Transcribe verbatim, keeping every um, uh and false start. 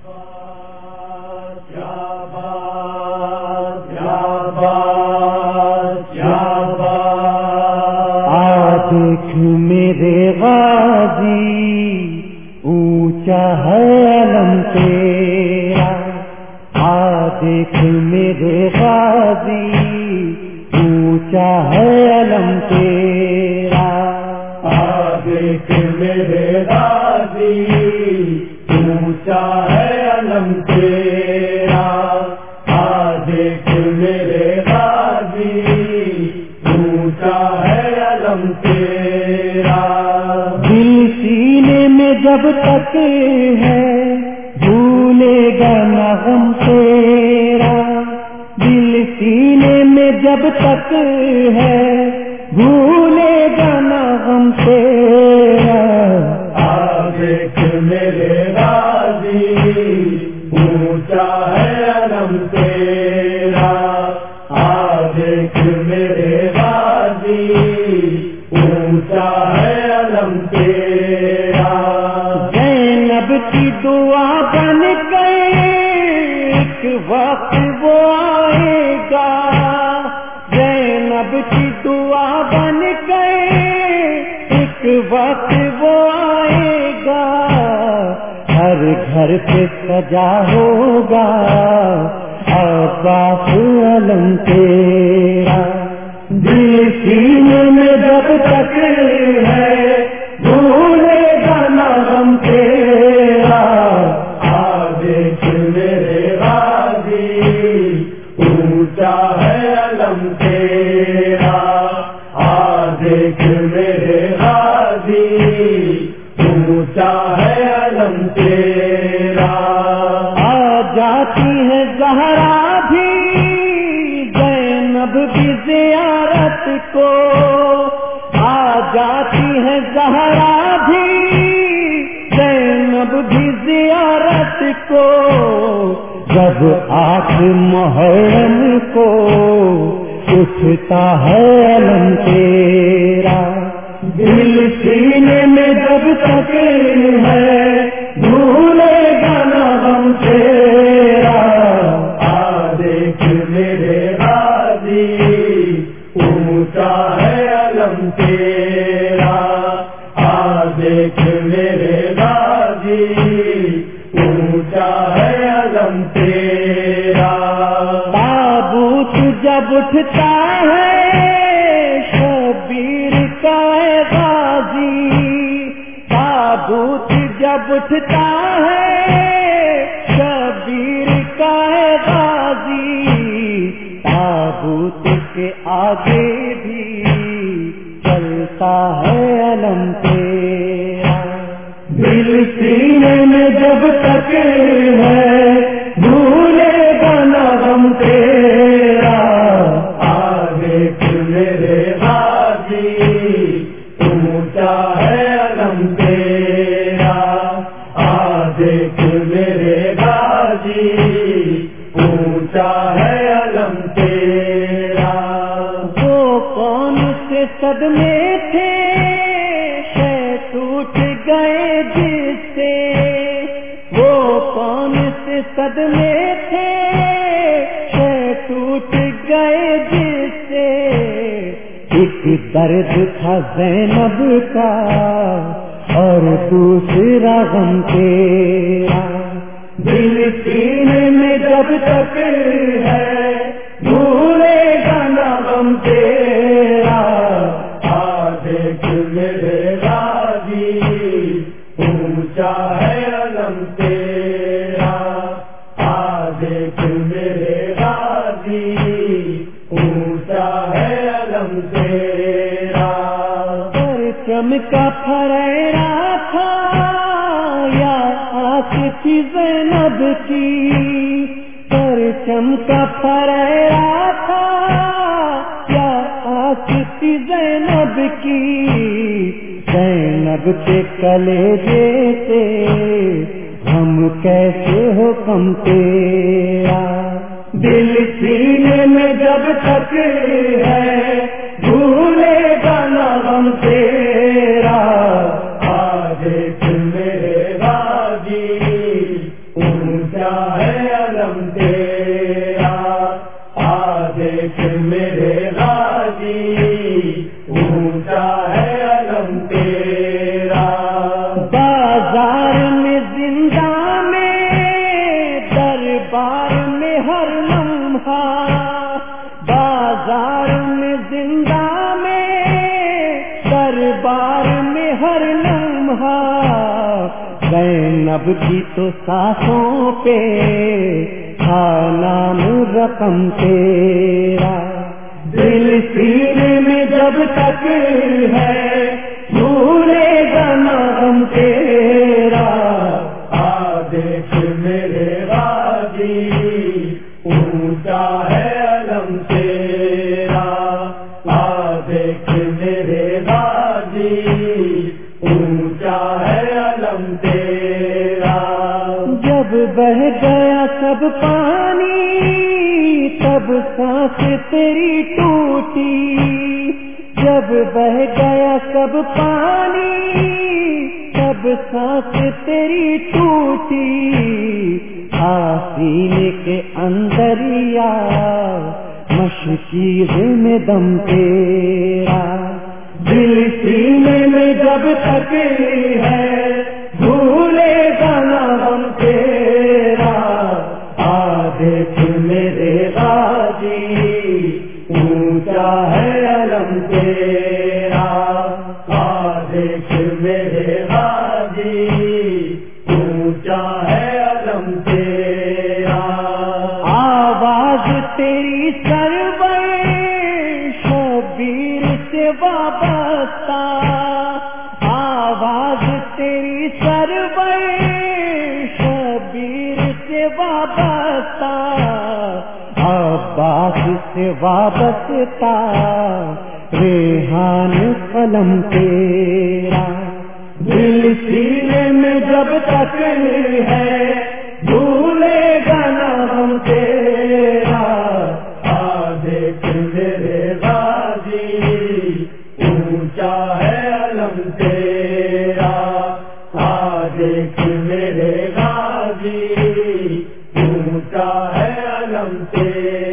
دیکھ میرے غازی اونچا ہے علم تیرا، آ دیکھ میرے غازی اونچا ہے علم تیرا، آ دیکھ میرے غازی اونچا ہے علم تیرا، آ دیکھ میرے غازی اونچا ہے علم تیرا۔ دل سینے میں جب تک ہے بھولے گا نہ غم تیرا، دل سینے میں جب تک ہے بھولے گا نہ غم تیرا، آ دیکھ میرے غازی اونچا ہے علم تیرا، آ دیکھ میرے غازی اونچا ہے علم تیرا۔ زینب کی دعا بن گئی ایک وقت وہ آئے گا، زینب کی دعا بن گئی ایک وقت وہ آئے گا، ہر گھر پہ سجا ہوگا عباس علم تیرا، دل سینے میں جب تک ہے بھولے گا نہ غم تیرا، آ دیکھ میرے غازی اونچا ہے علم تیرا، آ دیکھ میرے غازی اونچا ہے علم تیرا۔ آ جاتی ہے زہرا بھی زینب بھی زیارت کو، آ جاتی ہے زہرا بھی زینب بھی زیارت کو، جب آٹھ محرم کو اٹھتا ہے علم تیرا، دل سینے میں جب تک ہے بھولے گا نہ غم تیرا، آ دیکھ میرے غازی اونچا ہے علم تیرا، آ دیکھ میرے غازی اونچا ہے علم تیرا۔ تابوت جب اٹھتا ہے شبیر کا ہے غازی، تابوت جب اٹھتا ہے شبیر کا ہے غازی، تابوت کے آگے بھی چلتا ہے علم تیرا، دل سینے میں جب تک ہے بھولے گا نہ غم تیرا، آ دیکھ میرے غازی اونچا ہے علم تیرا، آ دیکھ میرے غازی اونچا ہے علم تیرا۔ وہ کون سے صدمے تھے شے ٹوٹ گئے جس سے، وہ کون سے صدمے تھے شے ٹوٹ گئے جس سے، ایک درد تھا زینب کا اور دوسرا غم تیرا، دل سینے میں جب تک ہے بھولے گا نہ غم تیرا، آ دیکھ میرے غازی اونچا ہے علم تیرا، آ دیکھ میرے غازی اونچا ہے علم تیرا۔ پرچم کا پھریرا تھا یا آنکھ تھی زینب کی، پرچم کا پھریرا تھا یا آنکھ تھی زینب کی، زینب کے کلیجے سے ہم کیسے ہو کم تیرا، دل سینے میں جب تک ہے بھولے گا نہ غم تیرا، آ دیکھ میرے غازی اونچا ہے علم تیرا، آ دیکھ میرے غازی اونچا ہے علم تیرا۔ بازار میں زندہ میں دربار میں ہر لمحہ، بازار میں زندہ میں دربار میں ہر لمحہ، زینب کی تو سانسوں پہ تھا نام رقم تیرا، دل سینے میں جب تک ہے بھولے گا نام تیرا۔ آ دیکھ میرے غازی اونچا ہے علم تیرا، آ دیکھ میرے غازی اونچا ہے علم تیرا۔ جب بہ گیا سب پانی تب سانس تیری ٹوٹی، جب بہ گیا سب پانی تب سانس تیری ٹوٹی، آسینے کے اندر یا مشکیز میں دم تیرا، دل سینے میں جب تک ہے بھولے گا نام تیرا۔ آ دیکھ میرے غازی اونچا ہے علم تیرا، آ دیکھ میرے غازی اونچا ہے علم تیرا۔ آواز تیری سرور شبیر سے وابستہ، آواز تیری سرور شبیر سے وابستہ، عباس سے وابستہ ریحان قلم تیرا، دل سینے میں جب تک ہے بھولے گا نام تیرا۔ آ دیکھ میرے غازی اونچا ہے علم تیرا، آ دیکھ میرے غازی اونچا ہے علم تیرا۔